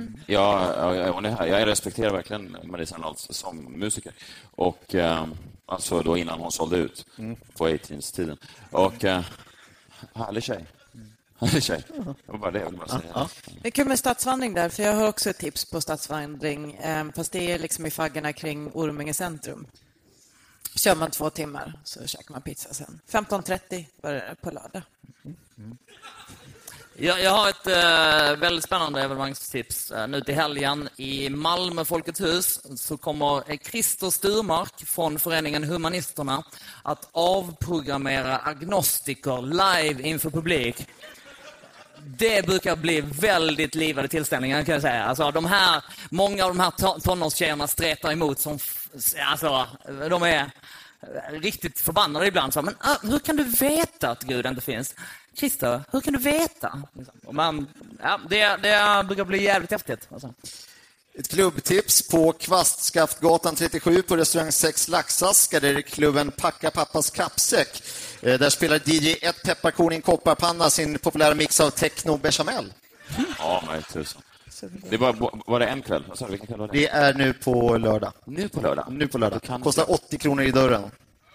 Jag respekterar verkligen Marie Serneholt som musiker. Och alltså då innan hon sålde ut på 18-tiden. Och härlig tjej. Det var bara det jag ville bara säga. Det är kul med stadsvandring där, för jag har också ett tips på stadsvandring, fast det är liksom i faggorna kring Orminge centrum. Kör man 2 timmar så käkar man pizza sen. 15:30 börjar det på lördag. Jag har ett väldigt spännande evenemangstips. Nu till helgen i Malmö Folkets hus så kommer Christer Sturmark från föreningen Humanisterna att avprogrammera agnostiker live inför publik. Det brukar bli väldigt livade tillställningar kan jag säga. Alltså många av de här tonårstjejerna stretar emot som de är riktigt förbannade ibland. Så, men hur kan du veta att Gud inte finns? Christer, hur kan du veta? Men, det brukar bli jävligt häftigt. Alltså. Ett klubbtips på Kvastskaftgatan 37 på restaurang 6 Laxaska. Där är klubben Packa Pappas Kappsäck. Där spelar DJ 1 pepparkorn i en kopparpanna sin populära mix av techno bechamel. Ja, men tusen. Det var det en kväll? Vilken kväll var det? Det är nu på lördag. Nu på lördag? Kostar 80 kronor i dörren.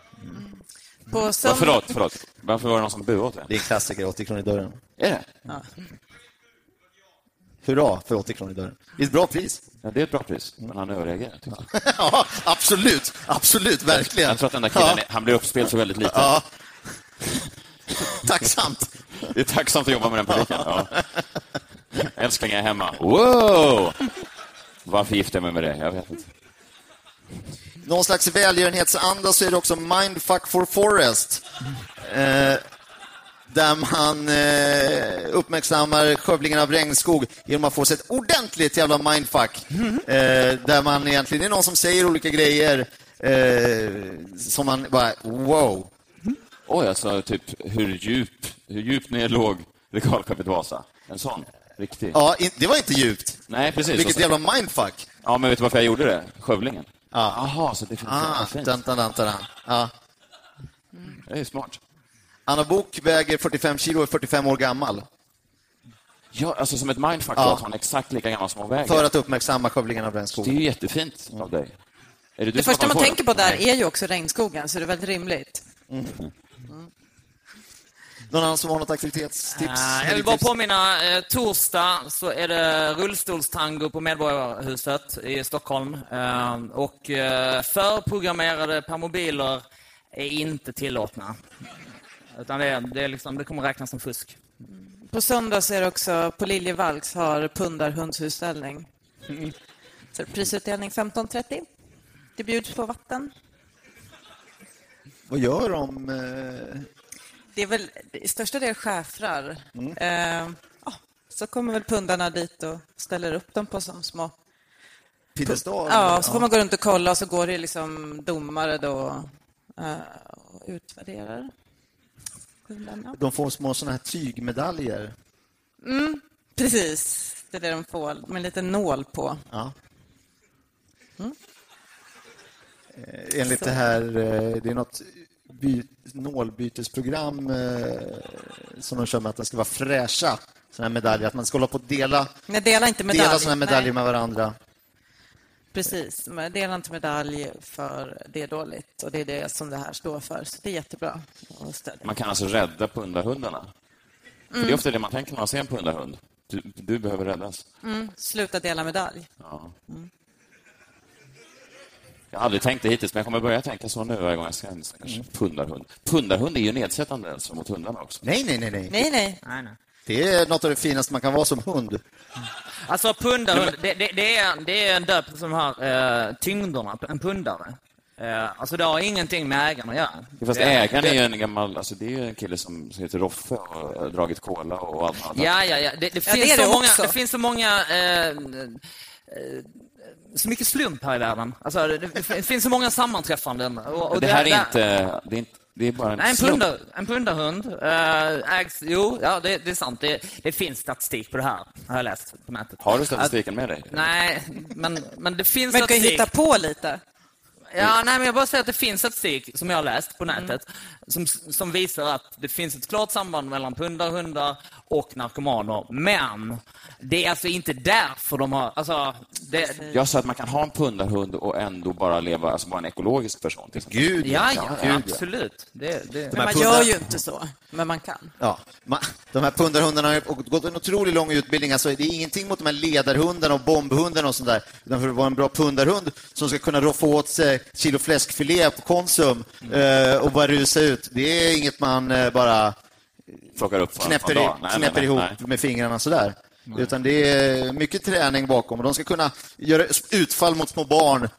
Förlåt. Varför var det någon som buade åt det? Det är en klassiker, 80 kronor i dörren. Är det? Ja. Hurra för 80 kronor i dörren. Det är ett bra pris. Ja, det är ett bra pris, men han överreagerar. Ja, absolut, verkligen. Jag tror att den där killen, han blir uppspelad för väldigt lite. Ja. Tacksamt. Det är tacksamt att jobba med den publiken. Ja. Älskling är hemma. Wow! Varför gifte jag mig med det? Jag vet inte. Någon slags välgörenhetsanda så är det också Mindfuck for Forest. Där man uppmärksammar skövlingen av regnskog genom att få sig ett ordentligt jävla mindfuck. Där man egentligen är någon som säger olika grejer som man bara, wow. Oj, alltså typ hur djupt ner låg regalskeppet Vasa. En sån, riktig. Ja, det var inte djupt. Nej, precis. Vilket jävla mindfuck. Ja, men vet du varför jag gjorde det? Skövlingen. Ja. Aha, så det finns Ja. Det är smart. Anna Bok väger 45 kilo och är 45 år gammal. Ja, alltså som ett mindfuck då, att han är exakt lika gammal som hon väger. För att uppmärksamma skövlingen av regnskogen. Det är ju jättefint av dig. Är det det första man tänker på där är ju också regnskogen, så det är väldigt rimligt. Någon annan som har något aktivitetstips? Jag vill bara påminna, torsdag så är det rullstolstango på Medborgarhuset i Stockholm. Och förprogrammerade permobiler är inte tillåtna. Utan det kommer räknas som fusk. På söndag så är det också på Liljevalchs har pundarhundsutställning. Så prisutdelning 15:30. Det bjuds på vatten. Vad gör de? Det är väl i största del schäfrar. Så kommer väl pundarna dit och ställer upp dem på som små piedestal. Ja, så får man gå runt och kolla och så går det liksom domare då och utvärderar. De får små såna här tygmedaljer. Precis, det är det de får med en liten nål på. Ja. Enligt det här, det är något nålbytesprogram som de kör med att det ska vara fräscha såna här medaljer, att man ska hålla på att dela inte medalj. Dela såna här medaljer med varandra. Precis, men dela inte medalj för det är dåligt och det är det som det här står för, så det är jättebra. Man kan alltså rädda pundarhundarna. För det är ofta det man tänker när man ser en pundarhund. Du behöver räddas. Sluta dela medalj. Ja. Jag har aldrig tänkt det hittills, men jag kommer börja tänka så nu varje gång jag ska en pundarhund. Pundarhund är ju nedsättande alltså mot hundarna också. Nej. Det är något av det finaste man kan vara som hund. Alltså pundarhund, det är en döp som har tyngderna, en pundare. Alltså det har ingenting med ägaren att göra. Fast ägaren är ju en gammal, alltså det är ju en kille som heter Roffe och har dragit cola och allt annat. Ja. Det finns så många så mycket slump här i världen. Alltså det finns så många sammanträffanden. Och det här är inte, det är bara en slump. En pundarhund ägs, det är sant. Det finns statistik på det här, har jag läst på nätet. Har du statistiken med dig? Nej, men det finns men statistik. kan hitta på lite. Ja, nej, men jag bara säger att det finns statistik som jag har läst på nätet som visar att det finns ett klart samband mellan pundarhundar och narkomaner. Men det är alltså inte därför de har... Alltså, jag sa att man kan ha en pundarhund och ändå bara leva, alltså bara en ekologisk person. Gud, ja, absolut. Men man gör ju inte så, men man kan. Ja, de här pundarhundarna har gått en otroligt lång utbildning. Alltså, det är ingenting mot de här ledarhundarna och bombhundarna och sånt där. Utan för att vara en bra pundarhund som ska kunna roffa åt sig kilo fläskfilé på Konsum och bara rusa ut. Det är inget man bara plockar upp knäpper ihop med fingrarna sådär. Utan det är mycket träning bakom och de ska kunna göra utfall mot små barn.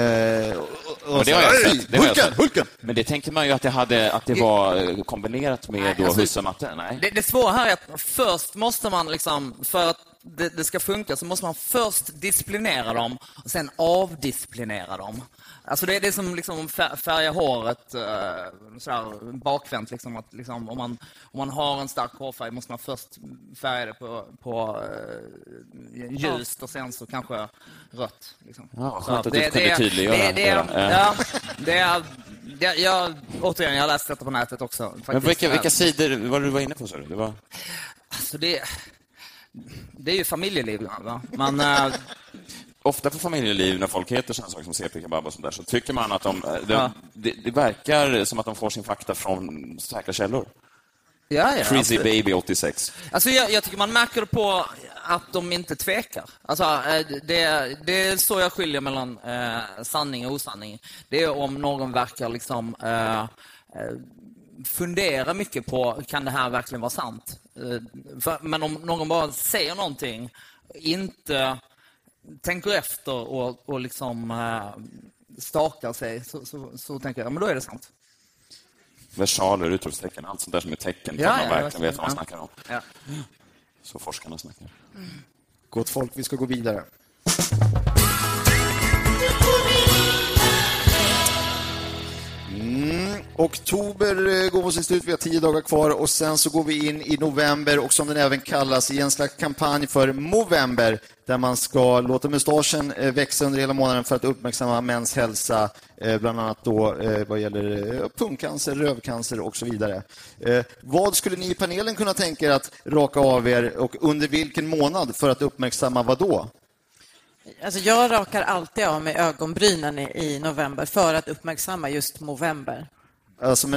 Hulken! Men det tänker man ju att det var kombinerat med husse och matte. Nej. Det svåra här är att först måste man liksom, för att det ska funka så måste man först disciplinera dem och sen avdisciplinera dem. Alltså det är som liksom färga håret sådär bakvänt liksom, att liksom om man har en stark hårfärg måste man först färga det på ljust och sen så kanske rött liksom. Ja, skönt att du kunde tydliggöra. Återigen, jag har läst detta på nätet också faktiskt. Men vilka sidor var du var inne på så det var? Alltså det är ju familjeliv, va? Ofta på familjeliv, när folk heter sådana saker som CP Kebab och sånt där, så tycker man att det verkar som att de får sin fakta från säkra källor. Freezy Baby 86. Alltså jag tycker man märker det på att de inte tvekar. Alltså det är så jag skiljer mellan sanning och osanning. Det är om någon verkar liksom fundera mycket på, kan det här verkligen vara sant? Men om någon bara säger någonting, inte tänker efter och liksom stakar sig, så tänker jag, men då är det sant. Versaler, utropstecken, allt sånt där som är tecken på att man verkligen vet vad man snackar om. Ja. Så forskarna snackar. Gott folk, vi ska gå vidare. Oktober går mot sitt slut, vi har 10 dagar kvar och sen så går vi in i november och som den även kallas i en slags kampanj för Movember där man ska låta mustaschen växa under hela månaden för att uppmärksamma mäns hälsa, bland annat då vad gäller pungcancer, rövcancer och så vidare. Vad skulle ni i panelen kunna tänka er att raka av er och under vilken månad för att uppmärksamma vad då? Alltså jag rakar alltid av med ögonbrynen i november för att uppmärksamma just Movember. Som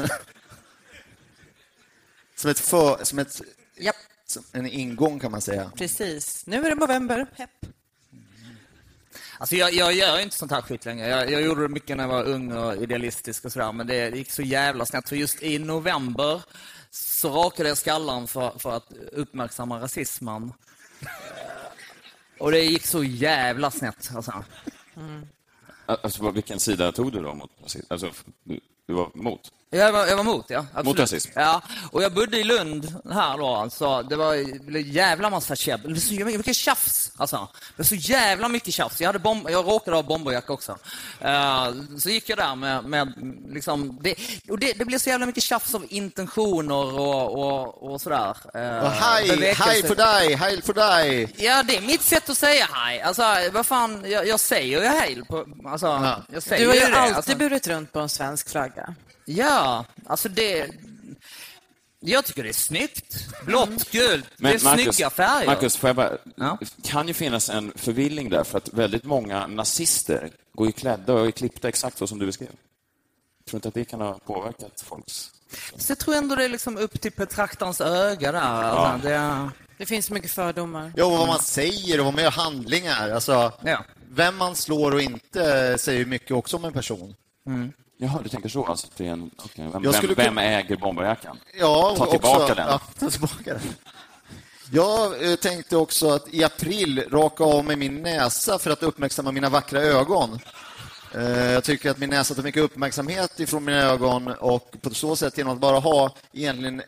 en ingång kan man säga. Precis. Nu är det Movember. Hepp. Alltså jag gör inte sånt här skit längre. Jag gjorde det mycket när jag var ung och idealistisk och sådär, men det gick så jävla snett. För just i november så rakade jag skallan för att uppmärksamma rasismen. Och det gick så jävla snett. Alltså, vilken sida tog du då mot rasism? Alltså, du var mot? Jag var mot, ja. Absolut. Mot rasism? Ja, och jag bodde i Lund här då, alltså. Det var jävla massa käbb. Det var så mycket tjafs, alltså. Det var så jävla mycket tjafs. Jag råkade ha bomberjacka också. Så gick jag där med liksom... Det blev så jävla mycket tjafs av intentioner och sådär. Hej för dig! Ja, det är mitt sätt att säga hej. Alltså, vad fan, jag säger ju hej på... Alltså, jag säger du har ju det, alltid alltså. burit runt på en svensk flagga. Ja, alltså jag tycker det är snyggt. Blått, gult, det är snygga färger. Marcus, får jag bara... kan ju finnas en förvilling där, för att väldigt många nazister går ju klädda och är klippta exakt så som du beskrev. Jag tror inte att det kan ha påverkat folks... Så jag tror ändå det är liksom upp till betraktarens öga där. Alltså, det finns mycket fördomar. Ja, och vad man säger och vad man gör handlingar. Alltså, vem man slår och inte säger mycket också om en person. Jaha, du tänker så. Alltså, det är en, vem äger bomberjackan? Ja, ta tillbaka den. Ja, ta tillbaka den. Jag tänkte också att i april raka av med min näsa för att uppmärksamma mina vackra ögon. Jag tycker att min näsa tar mycket uppmärksamhet ifrån mina ögon och på så sätt genom att bara ha egentligen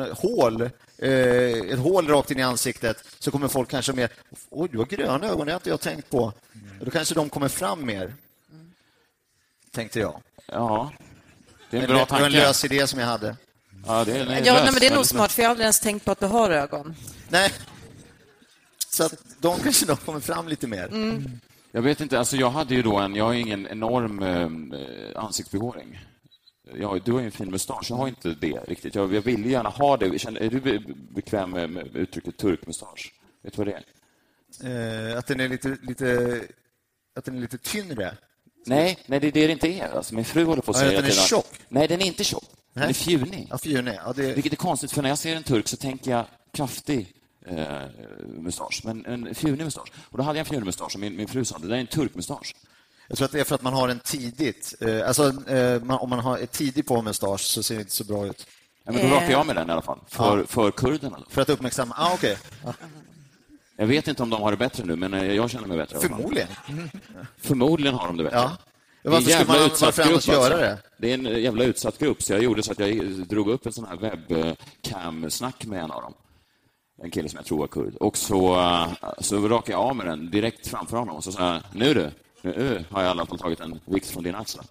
ett hål rakt in i ansiktet så kommer folk kanske mer, oj, du har gröna ögon, det har inte jag tänkt på. Och då kanske de kommer fram mer. Tänkte jag. Ja, det är en bra tanke. Det var en lös idé som jag hade. Ja, det är nog smart, för jag har aldrig ens tänkt på att du har ögon. Nej, så att de kanske kommer fram lite mer. Jag vet inte, alltså jag har ju ingen enorm ansiktsbegåvning. Du har ju en fin mustasch, jag har inte det riktigt. Jag vill gärna ha det. Är du bekväm med uttrycket turkmustasch? Vet du vad det är? Att den är lite tyngre. Nej, det är det inte är. Alltså, min fru håller på att säga att den är tjock. Nej, den är inte tjock. Den är fjunig. Ja, fjunig. Ja, vilket är konstigt, för när jag ser en turk så tänker jag kraftig mustasch, men en fjunig mustasch. Och då hade jag en fjunig mustasch och min fru sa, det där är en turkmustasch. Jag tror att det är för att man har en tidigt. Om man har ett tidigt på mustasch så ser det inte så bra ut. Ja, men då rakar jag med den i alla fall. För kurderna. För att uppmärksamma. Okej. Jag vet inte om de har det bättre nu, men jag känner mig bättre. Förmodligen. Förmodligen har de det bättre. Ja. Det är en jävla utsatt grupp. Varför göra det? Det är en jävla utsatt grupp, så jag gjorde så att jag drog upp en sån här webcam-snack med en av dem. En kille som jag tror var kurd. Och så rakade jag av med den direkt framför honom. Och så sa jag, nu har jag i alla fall tagit en vikt från din axlar.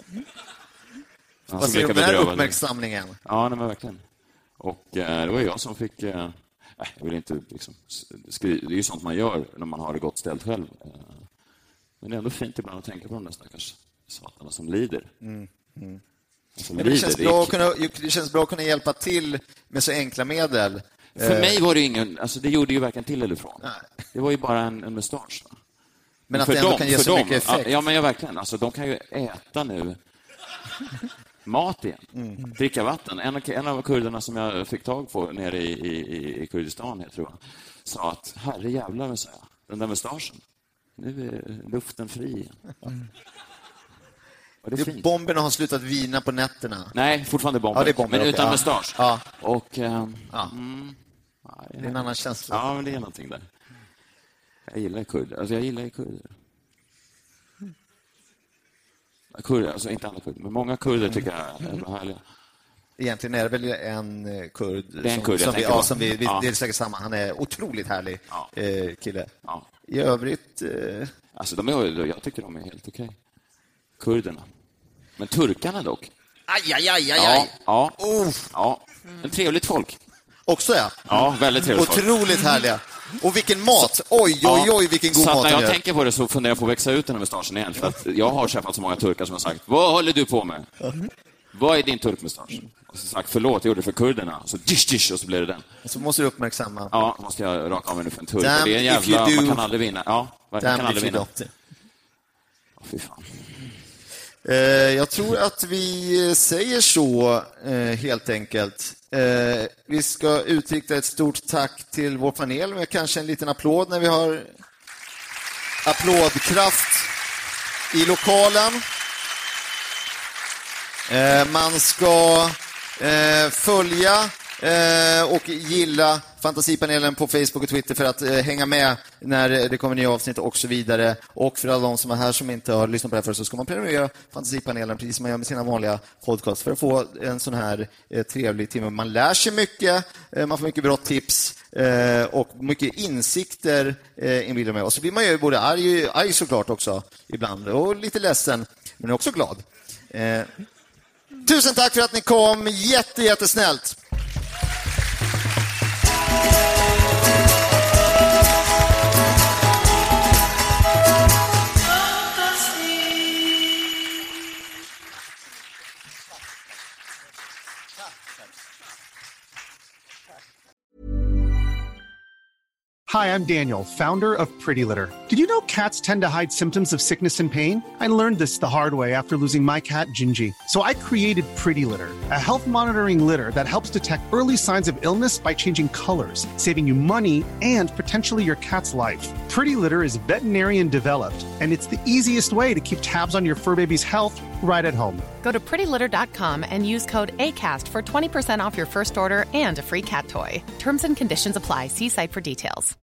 Vad säger du om den här uppmärksamlingen? Ja, men verkligen. Och det var jag som fick... jag vill inte liksom, skriva. Det är ju sånt man gör när man har det gott ställt själv. Men det är ändå fint ibland att tänka på de där stackars satarna som lider. Det känns bra att kunna hjälpa till med så enkla medel. För mig var det ingen... Alltså det gjorde ju varken till eller från. Nej. Det var ju bara en mustasch. Men att det ändå kan ge så mycket effekt. Ja, men verkligen. Alltså, de kan ju äta nu mat igen. Dricka vatten. En av kurderna som jag fick tag på nere i Kurdistan, tror jag, sa att herre jävlar, den där mustaschen. Nu är luften fri igen. Bomberna har slutat vina på nätterna. Nej, fortfarande bomber. Ja, det är bomber, men utan mustasch. Ja. Och, det är en annan känsla. Ja, men det är någonting där. Jag gillar kurder. Alltså, jag gillar kurder. Kurder, alltså inte alla kurder, men många kurder tycker jag är härliga. Egentligen är det väl en kurd, det är en kurd som vi det är säkert samma. Han är otroligt härlig kille. Ja. I övrigt... Alltså, jag tycker de är helt okej. Kurderna. Men turkarna dock. Aj. Ja. En trevligt folk. Också, ja. Ja, väldigt trevligt folk. Otroligt härliga. Och vilken mat. Oj, vilken god mat. Så när jag tänker på det så funderar jag på att växa ut den här mustaschen igen. För att jag har träffat så många turkar som har sagt, vad håller du på med? Vad är din turkmustasch? Och så sagt, förlåt, jag gjorde det för kurderna. Och så dish, och så blir det den. Så måste du uppmärksamma. Ja, måste jag raka av mig nu för en turk. Det är en jävla, man kan aldrig vinna. Ja, man kan aldrig vinna. Fy fan. Jag tror att vi säger så, helt enkelt. Vi ska uttrycka ett stort tack till vår panel med kanske en liten applåd när vi har applådkraft i lokalen. Man ska följa och gilla Fantasipanelen på Facebook och Twitter för att hänga med när det kommer nya avsnitt och så vidare. Och för alla de som är här som inte har lyssnat på det här förut så ska man prenumerera Fantasipanelen precis som man gör med sina vanliga podcasts för att få en sån här trevlig timme. Man lär sig mycket, man får mycket bra tips och mycket insikter inbillar med. Och så blir man ju både arg såklart också ibland och lite ledsen, men också glad. Tusen tack för att ni kom, jättesnällt. Hi, I'm Daniel, founder of Pretty Litter. Did you know cats tend to hide symptoms of sickness and pain? I learned this the hard way after losing my cat, Gingy. So I created Pretty Litter, a health monitoring litter that helps detect early signs of illness by changing colors, saving you money and potentially your cat's life. Pretty Litter is veterinarian developed, and it's the easiest way to keep tabs on your fur baby's health right at home. Go to prettylitter.com and use code ACAST for 20% off your first order and a free cat toy. Terms and conditions apply. See site for details.